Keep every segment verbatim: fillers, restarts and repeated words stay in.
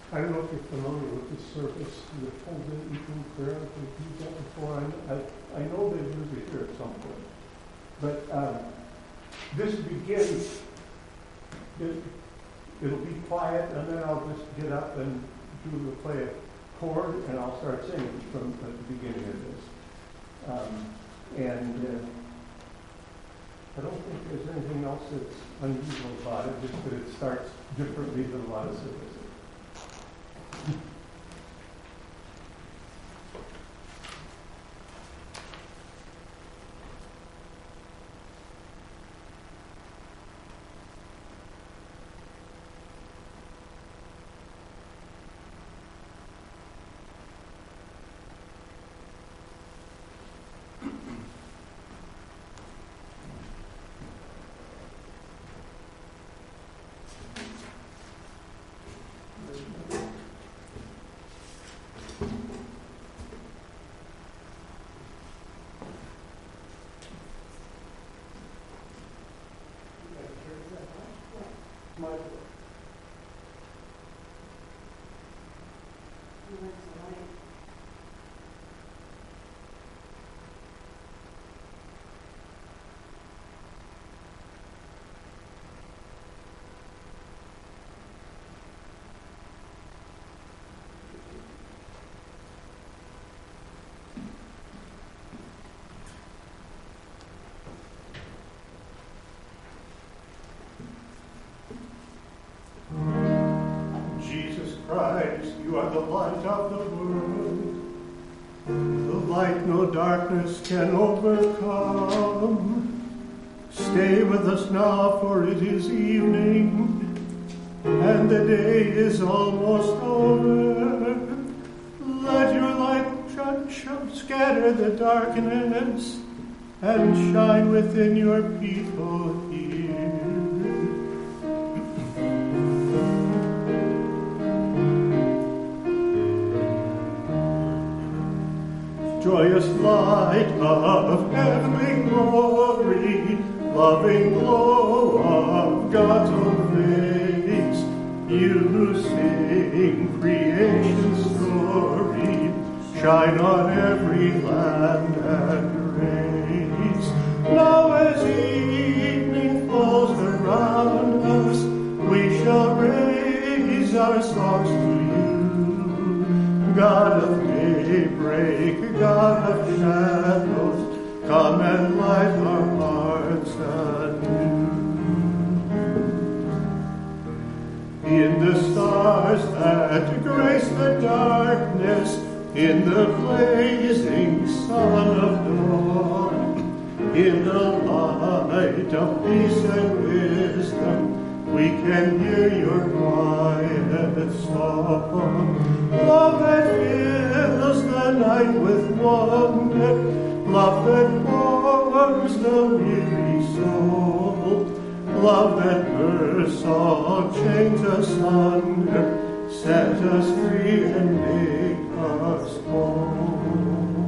I don't know if you're familiar with this service, the Folded Evening Prayer. We've used that before. I, I, I know they use it here at some point. But um, this begins, it, it'll be quiet, and then I'll just get up and do the play a chord, and I'll start singing from at the beginning of this. Um, and uh, I don't think there's anything else that's unusual about it, just that it starts differently than a lot of services. Christ, you are the light of the world, the light no darkness can overcome. Stay with us now, for it is evening, and the day is almost over. Let your light scatter the darkness, and shine within your people here. Joyous light of heavenly glory, loving glow of God's own face, you sing creation's story, shine on every land and race. Now as evening falls around us, we shall raise our songs to you, God of daybreak, God of shadows, come and light our hearts anew. In the stars that grace the darkness, in the blazing sun of dawn, in the light of peace and wisdom, we can hear your quiet song. Love that fills the night with wonder, love that warms the weary soul, love that bursts all chains asunder, set us free and make us whole.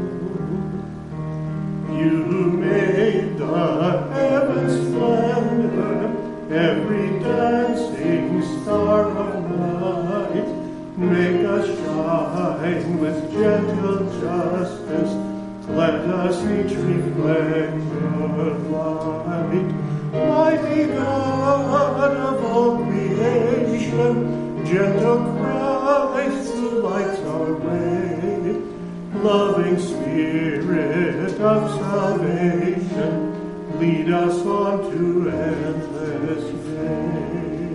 You made the heavens splendor, every dancing star of night, make us shine with gentle justice, let us each reflect your light. Mighty God of all creation, gentle Christ who lights our way, loving Spirit of salvation, lead us on to endless day.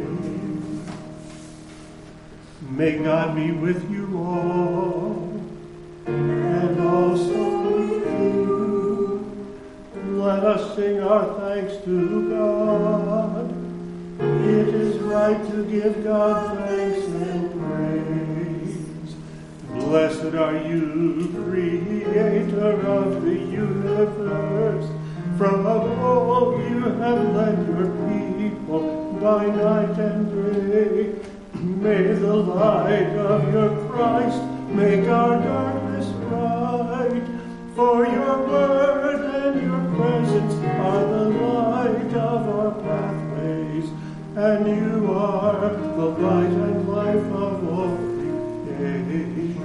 May God be with you all, and also with you. Let us sing our thanks to God. It is right to give God thanks and praise. Blessed are you, Creator of the universe. From of old you have led your people by night and day. May the light of your Christ make our darkness bright. For your word and your presence are the light of our pathways. and you are the light and life of all creation.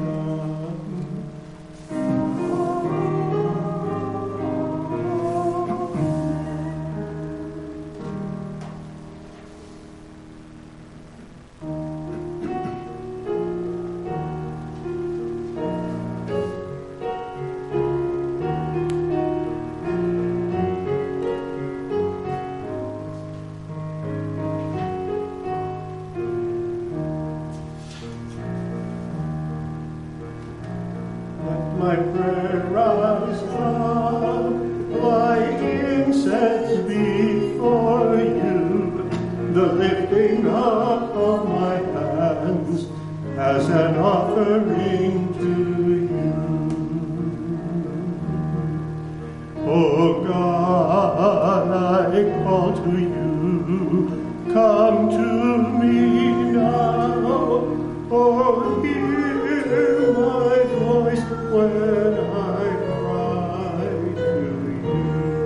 My prayer rise up like incense before you, the lifting up of my hands as an offering to you. Oh God, I call to you, come to me now. Oh, hear my voice when I cry to you.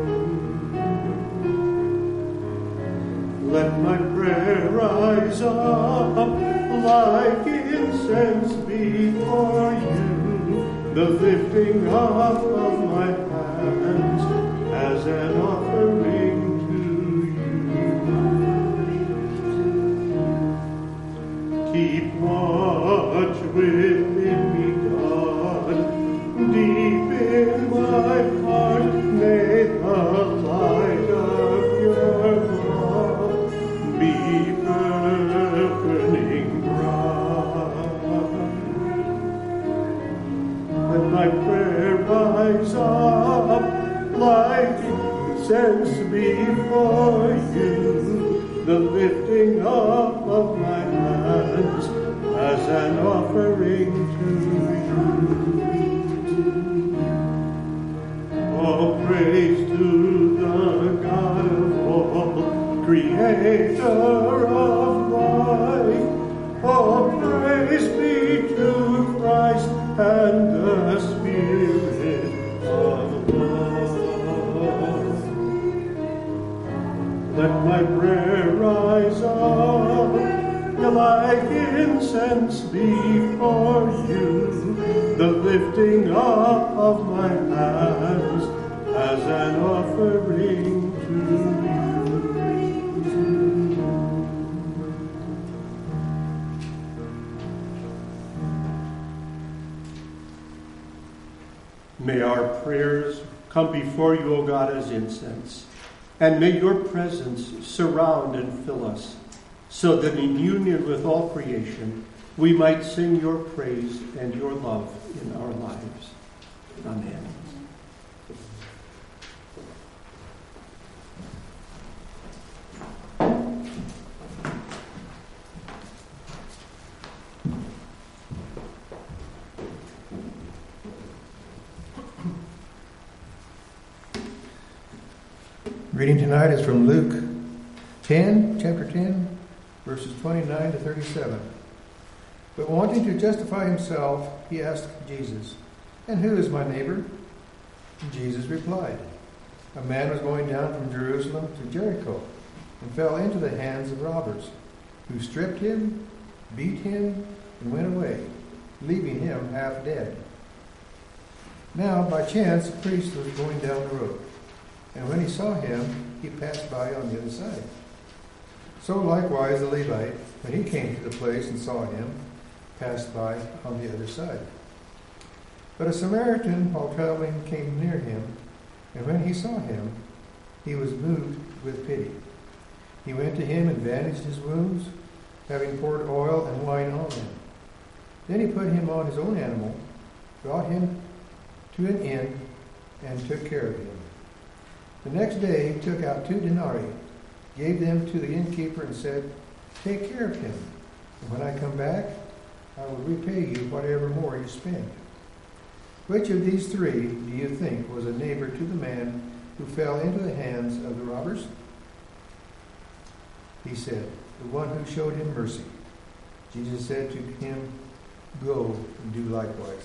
Let my prayer rise up like incense before you, the lifting up of my hands as an offering to you. Keep watch within me, God, deep in my heart, may the light of your love be burning bright. Let my prayer rise up like incense before you, the lifting up of my hands as an offering to you. Oh, praise to the God of all, creator of life. Oh, praise be to Christ and the Spirit of love. Let my prayer rise up like incense before you, the lifting up of my hands as an offering to you. May our prayers come before you, O God, as incense, and may your presence surround and fill us, so that in union with all creation, we might sing your praise and your love in our lives. Amen. Reading tonight is from Luke ten, chapter ten, verses twenty-nine to thirty-seven. But wanting to justify himself, he asked Jesus, "And who is my neighbor?" And Jesus replied, "A man was going down from Jerusalem to Jericho and fell into the hands of robbers, who stripped him, beat him, and went away, leaving him half dead. Now, by chance, a priest was going down the road, and when he saw him, he passed by on the other side. So likewise the Levite, when he came to the place and saw him, passed by on the other side. But a Samaritan, while traveling, came near him, and when he saw him, he was moved with pity. He went to him and bandaged his wounds, having poured oil and wine on them. Then he put him on his own animal, brought him to an inn, and took care of him. The next day he took out two denarii, gave them to the innkeeper, and said, 'Take care of him, and when I come back, I will repay you whatever more you spend.' Which of these three do you think was a neighbor to the man who fell into the hands of the robbers?" He said, "The one who showed him mercy." Jesus said to him, "Go and do likewise."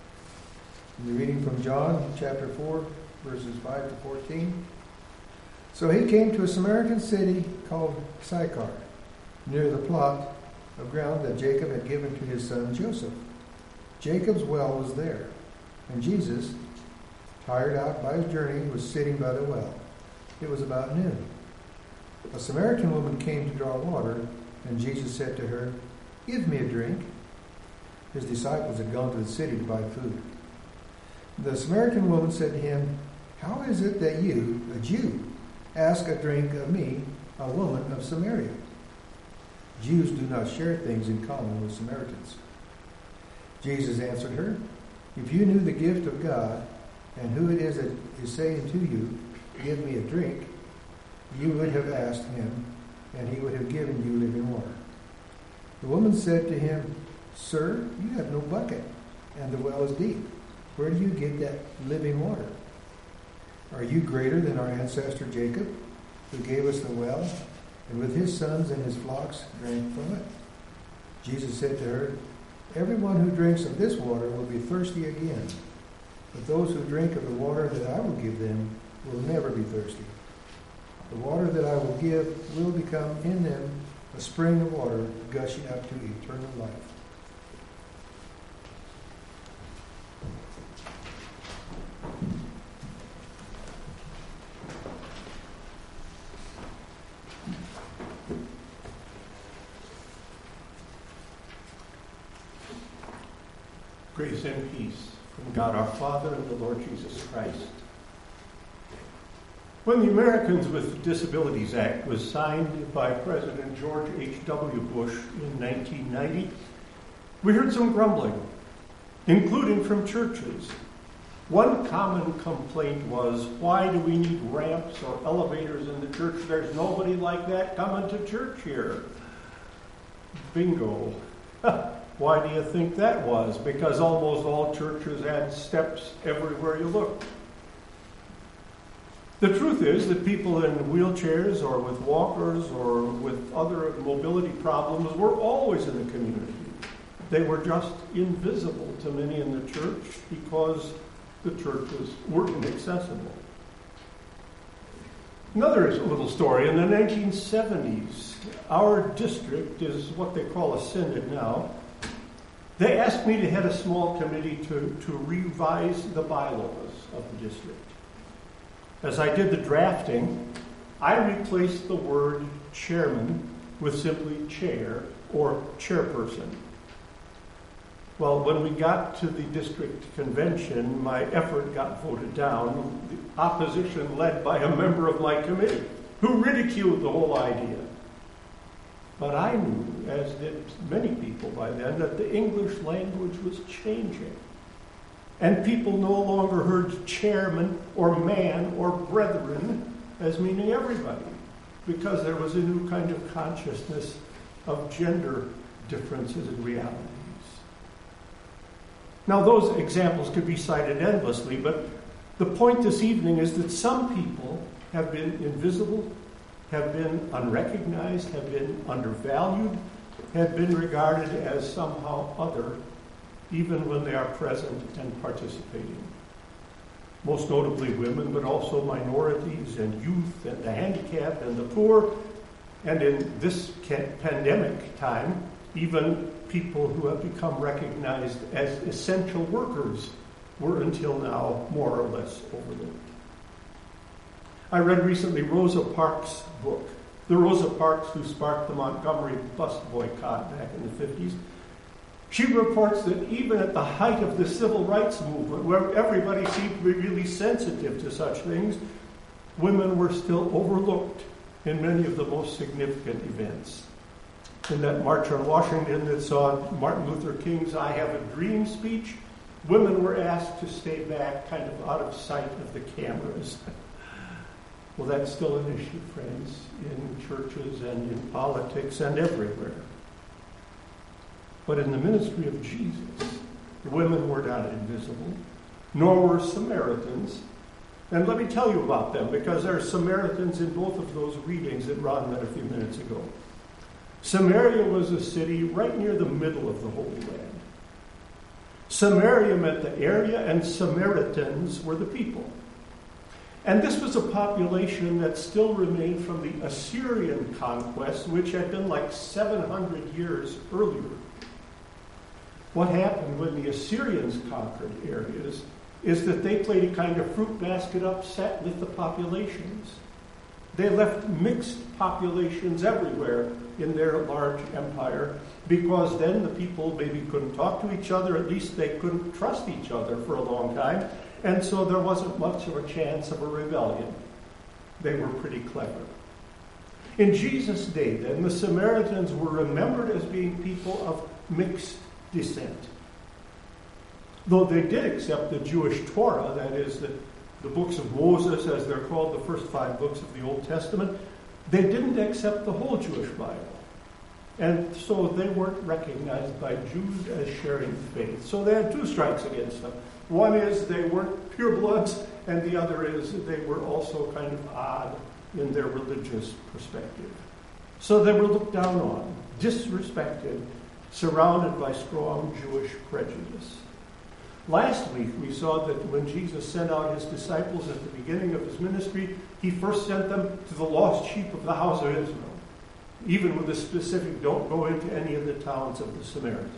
The reading from John chapter four, verses five to fourteen. So he came to a Samaritan city called Sychar, near the plot of ground that Jacob had given to his son Joseph. Jacob's well was there, and Jesus, tired out by his journey, was sitting by the well. It was about noon. A Samaritan woman came to draw water, and Jesus said to her, "Give me a drink." His disciples had gone to the city to buy food. The Samaritan woman said to him, "How is it that you, a Jew, ask a drink of me, a woman of Samaria?" Jews do not share things in common with Samaritans. Jesus answered her, "If you knew the gift of God and who it is that is saying to you, 'Give me a drink,' you would have asked him, and he would have given you living water." The woman said to him, "Sir, you have no bucket, and the well is deep. Where do you get that living water? Are you greater than our ancestor Jacob, who gave us the well, and with his sons and his flocks drank from it?" Jesus said to her, "Everyone who drinks of this water will be thirsty again, but those who drink of the water that I will give them will never be thirsty. The water that I will give will become in them a spring of water gushing up to eternal life." Grace and peace from God our Father and the Lord Jesus Christ. When the Americans with Disabilities Act was signed by President George H W Bush in nineteen ninety, we heard some grumbling, including from churches. One common complaint was, why do we need ramps or elevators in the church? There's nobody like that coming to church here. Bingo. Why do you think that was? Because almost all churches had steps everywhere you looked. The truth is that people in wheelchairs or with walkers or with other mobility problems were always in the community. They were just invisible to many in the church because the churches weren't accessible. Another little story, in the nineteen seventies, our district is what they call a synod now. They asked me to head a small committee to, to revise the bylaws of the district. As I did the drafting, I replaced the word chairman with simply chair or chairperson. Well, when we got to the district convention, my effort got voted down, the opposition led by a member of my committee, who ridiculed the whole idea. But I knew, as did many people by then, that the English language was changing. And people no longer heard chairman or man or brethren as meaning everybody, because there was a new kind of consciousness of gender differences and realities. Now, those examples could be cited endlessly, but the point this evening is that some people have been invisible, have been unrecognized, have been undervalued, have been regarded as somehow other, even when they are present and participating. Most notably women, but also minorities and youth and the handicapped and the poor, and in this pandemic time, even people who have become recognized as essential workers were until now more or less overlooked. I read recently Rosa Parks' book, the Rosa Parks who sparked the Montgomery bus boycott back in the fifties. She reports that even at the height of the civil rights movement, where everybody seemed to be really sensitive to such things, women were still overlooked in many of the most significant events. In that March on Washington that saw Martin Luther King's I Have a Dream speech, women were asked to stay back, kind of out of sight of the cameras. Well, that's still an issue, friends, in churches and in politics and everywhere. But in the ministry of Jesus, the women were not invisible, nor were Samaritans. And let me tell you about them, because there are Samaritans in both of those readings that Ron read a few minutes ago. Samaria was a city right near the middle of the Holy Land. Samaria meant the area, and Samaritans were the people. And this was a population that still remained from the Assyrian conquest, which had been like seven hundred years earlier. What happened when the Assyrians conquered areas is that they played a kind of fruit basket upset with the populations. They left mixed populations everywhere in their large empire, because then the people maybe couldn't talk to each other, at least they couldn't trust each other for a long time, and so there wasn't much of a chance of a rebellion. They were pretty clever. In Jesus' day, then, the Samaritans were remembered as being people of mixed descent. Though they did accept the Jewish Torah, that is, the, the books of Moses, as they're called, the first five books of the Old Testament, they didn't accept the whole Jewish Bible. And so they weren't recognized by Jews as sharing faith. So they had two strikes against them. One is they weren't purebloods, and the other is they were also kind of odd in their religious perspective. So they were looked down on, disrespected, surrounded by strong Jewish prejudice. Last week, we saw that when Jesus sent out his disciples at the beginning of his ministry, he first sent them to the lost sheep of the house of Israel, even with the specific, don't go into any of the towns of the Samaritans.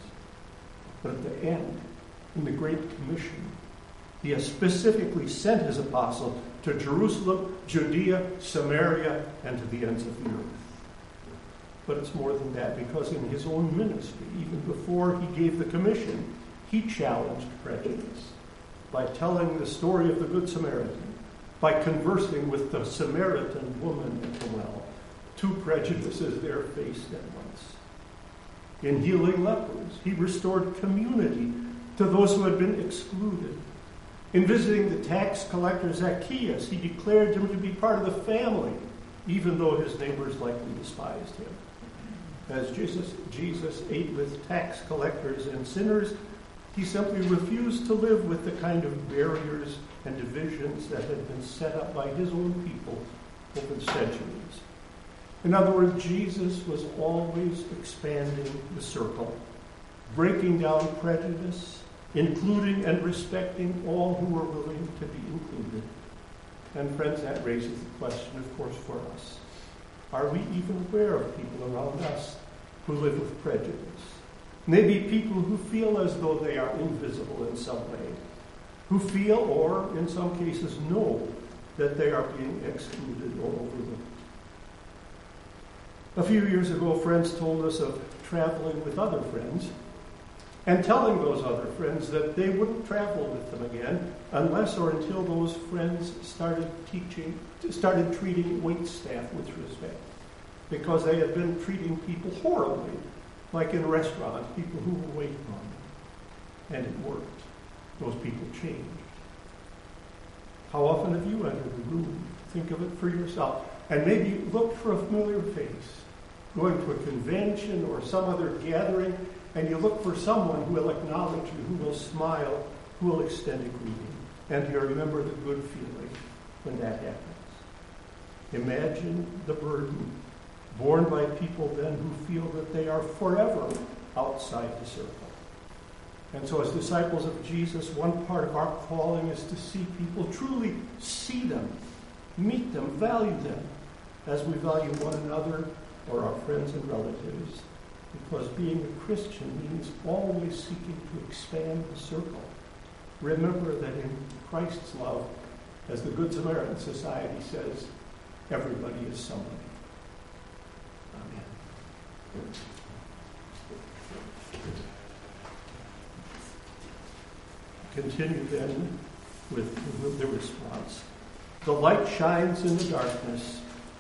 But at the end, in the Great Commission, he has specifically sent his apostle to Jerusalem, Judea, Samaria, and to the ends of the earth. But it's more than that, because in his own ministry, even before he gave the commission, he challenged prejudice by telling the story of the Good Samaritan, by conversing with the Samaritan woman at the well. Two prejudices there faced at once. In healing lepers, he restored community to those who had been excluded. In visiting the tax collector Zacchaeus, he declared him to be part of the family, even though his neighbors likely despised him. As Jesus, Jesus ate with tax collectors and sinners, he simply refused to live with the kind of barriers and divisions that had been set up by his own people over centuries. In other words, Jesus was always expanding the circle, breaking down prejudice, including and respecting all who were willing to be included. And friends, that raises the question, of course, for us. Are we even aware of people around us who live with prejudice? Maybe people who feel as though they are invisible in some way, who feel, or in some cases know, that they are being excluded or overlooked. A few years ago, friends told us of traveling with other friends and telling those other friends that they wouldn't travel with them again unless or until those friends started teaching, started treating wait staff with respect, because they had been treating people horribly, like in restaurants, people who were waiting on them. And it worked. Those people changed. How often have you entered a room? Think of it for yourself. And maybe look for a familiar face. Going to a convention or some other gathering, and you look for someone who will acknowledge you, who will smile, who will extend a greeting. And you remember the good feeling when that happens. Imagine the burden borne by people then who feel that they are forever outside the circle. And so as disciples of Jesus, one part of our calling is to see people, truly see them, meet them, value them, as we value one another or our friends and relatives. Because being a Christian means always seeking to expand the circle. Remember that in Christ's love, as the Good Samaritan Society says, everybody is somebody. Amen. Continue then with the response. The light shines in the darkness.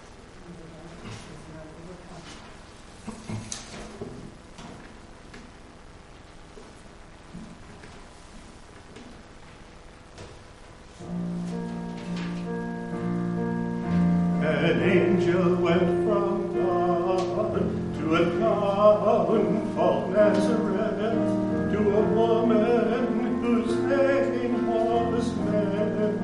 An angel went from God to a town called Nazareth, to a woman whose name was Mary.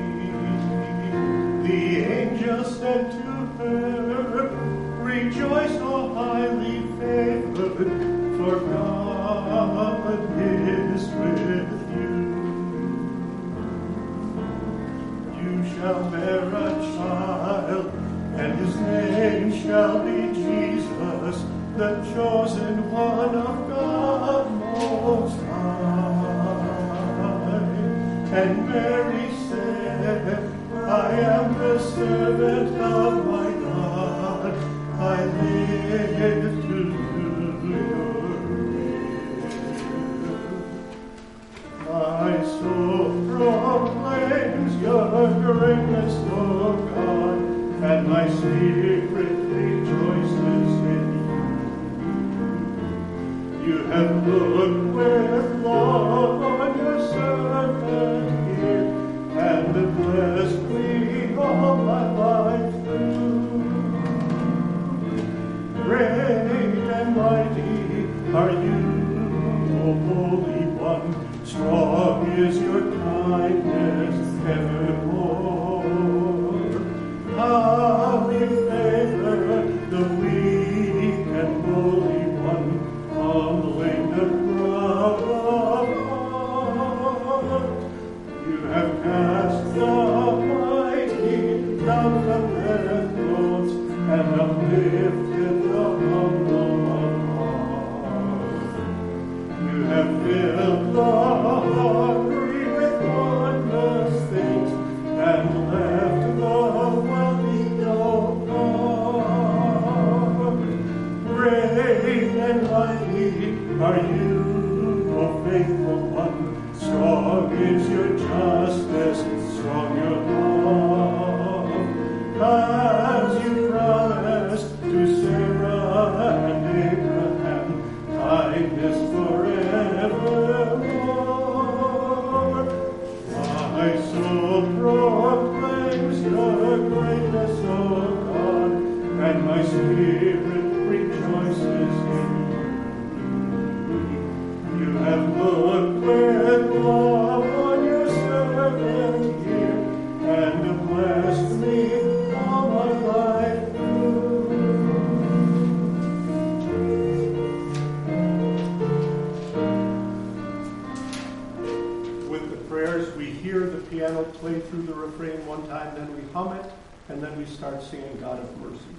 The angel said to her, "Rejoice, O highly favored, for God is with you. You shall bear a child, and his name shall be Jesus, the chosen one of God Most High. And Mary said, I am the servant of my God, I live to do your will. My soul proclaims your greatness, O God, and my spirit rejoices in you. You have looked with love on your servant here, and blessed me all my life through. Great and mighty are you, O Holy One, strong is your kindness evermore. How you favor the weak and lowly one, humbling the proud of heart. You have cast the mighty down from their thrones, and uplifted the humble of heart. You have filled the hungry with wondrous things, and left the wealthy no want. Great and mighty are you, O faithful one, strong is your justice, strong your love. As you promised to Sarah and Abraham, kindness forevermore. My soul proclaims your greatness, O God, and my spirit rejoices in you. You have looked with love on your servant here, and blessed me all my life through. With the prayers, we hear the piano play through the refrain one time, then we hum it, and then we start singing God of Mercy.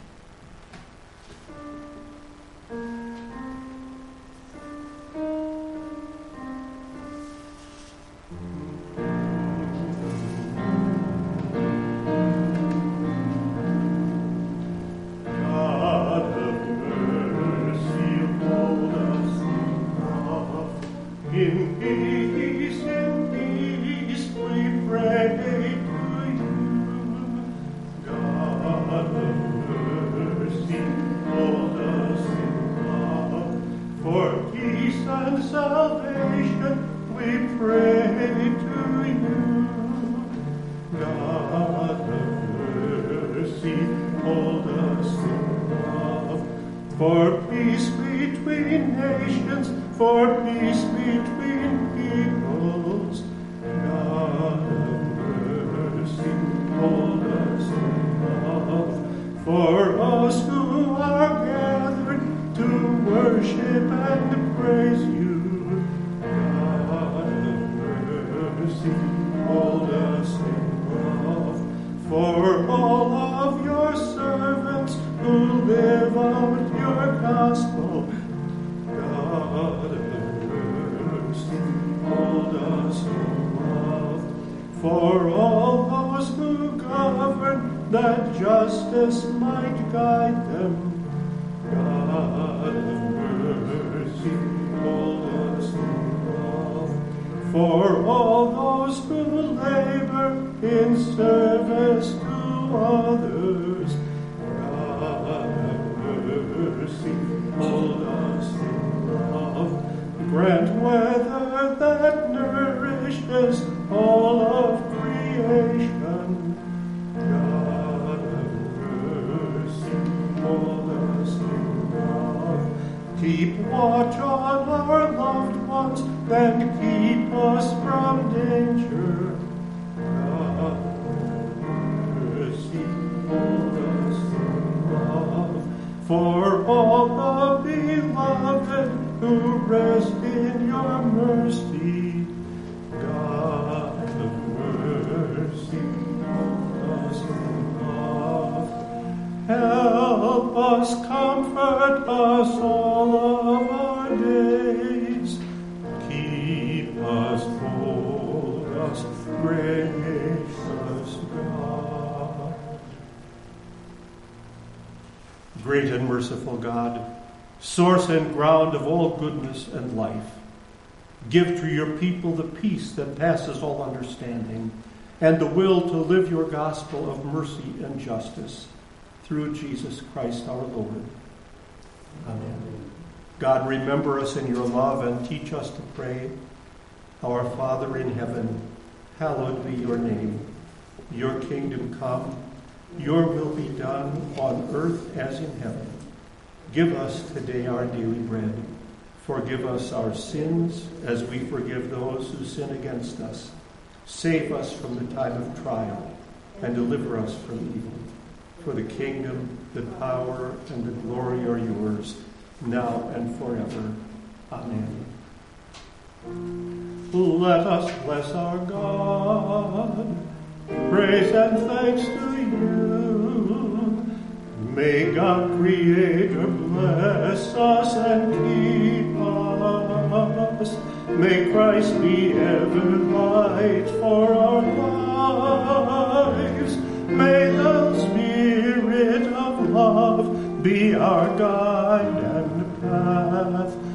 For all the beloved who rest in your mercy, God of mercy, Help us, comfort us all of our days. Keep us, hold us, gracious God. Great and merciful God, source and ground of all goodness and life, give to your people the peace that passes all understanding and the will to live your gospel of mercy and justice through Jesus Christ our Lord. Amen. God, remember us in your love and teach us to pray. Our Father in heaven, hallowed be your name. Your kingdom come, your will be done on earth as in heaven. Give us today our daily bread. Forgive us our sins as we forgive those who sin against us. Save us from the time of trial and deliver us from evil. For the kingdom, the power, and the glory are yours, now and forever. Amen. Let us bless our God. Praise and thanks to you. May God Creator bless us and keep us. May Christ be ever light for our lives. May the Spirit of love be our guide and path.